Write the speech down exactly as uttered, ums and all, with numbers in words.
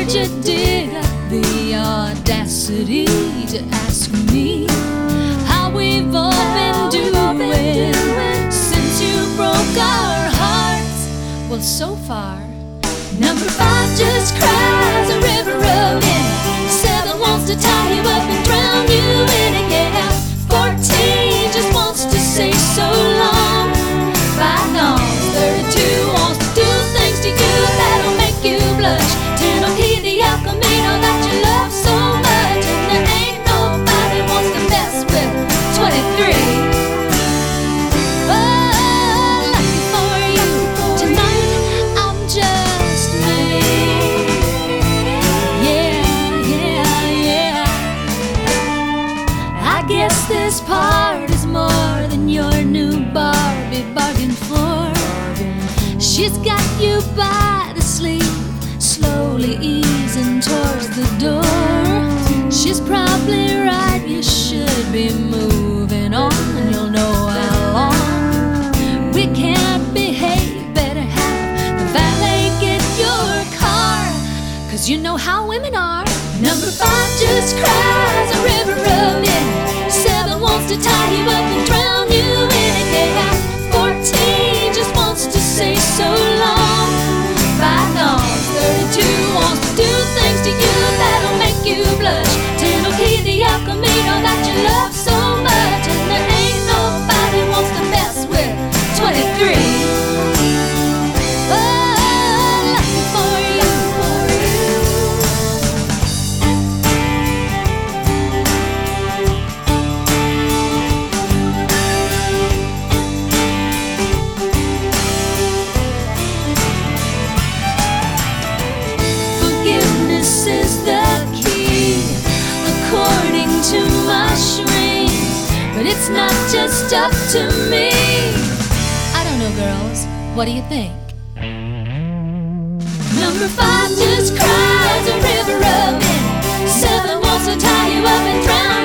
Where'd you dig up the audacity to ask me how we've all been doing since you broke our hearts? Well, so far, number five just cries a river of it. Seven wants to tie you up and drown you in it. Yeah, fourteen just wants to say so long. Bygones, thirty-two wants to do things to you that'll make you blush. Ten will heed the El Camino that you love so much, and there ain't nobody wants to mess with twenty-three. Oh, lucky for you, tonight I'm just me. Yeah, yeah, yeah. I guess this part is more than your new Barbie bargained for. She's got you by the sleeve, slowly easing towards the door. She's probably right, you should be moving on, and you'll know how long. We can't behave, better have the valet get your car, 'cause you know how women are. Number five just cries a river of it. Seven wants to tie you up and drown you in it. Yeah, fourteen just wants to say so long. Bygones, thirty-two wants to do things to you that'll make you blush. Ten will heed the El Camino that you love so much, and there ain't nobody wants to mess with twenty-three. Oh, lucky for you, for you. Forgiveness is the key, according to my shrink, but it's not just up to me. I don't know, girls, what do you think? Number five just cries a river of it. Seven wants to tie you up and drown